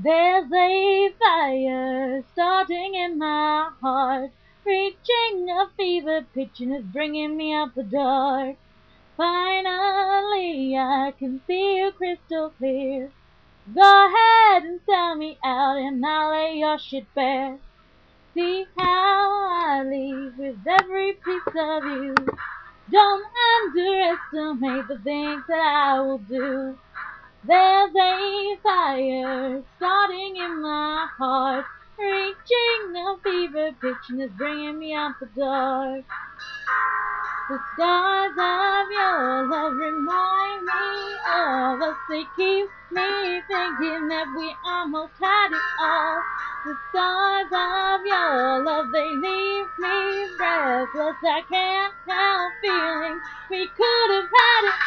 There's a fire starting in my heart, reaching a fever pitch and it's bringing me out the dark. Finally, I can see you crystal clear. Go ahead and sell me out and I'll lay your shit bare. See how I leave with every piece of you. Don't underestimate the things that I will do. There's a fire starting in my heart, reaching a fever pitch and it's bringing me out the dark. The scars of your love remind me of us. They keep me thinking that we almost had it all. The scars of your love, they leave me breathless. I can't help feeling we could have had it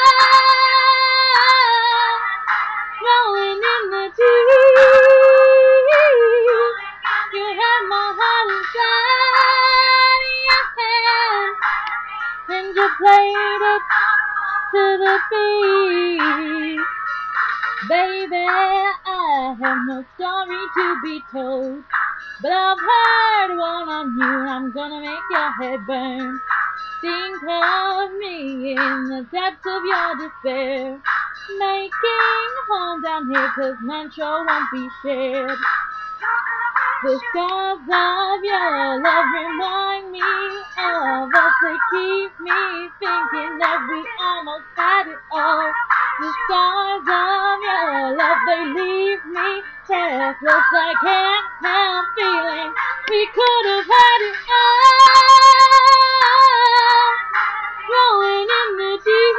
all. Rolling in the deep, you had my heart inside your hand, and you played it to the beat. Baby, I have no story to be told, but I've heard one on you, I'm gonna make your head burn. Think of me in the depths of your despair, making home down here, 'cause mine sure won't be shared. The scars of your love remind me of us. They keep me thinking that we almost had it all. The scars of your love, they leave me breathless. I can't help feeling we could have had it all. Rolling in the deep,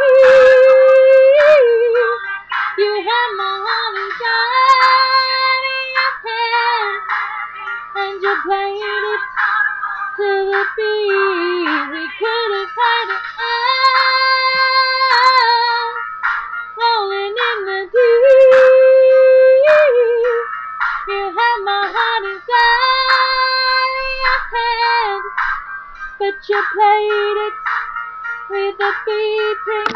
you had my heart inside your hand, and you played it to the beat. We could have had it all. Rolling in the deep, you had my heart inside your hand, but you played it with the beat.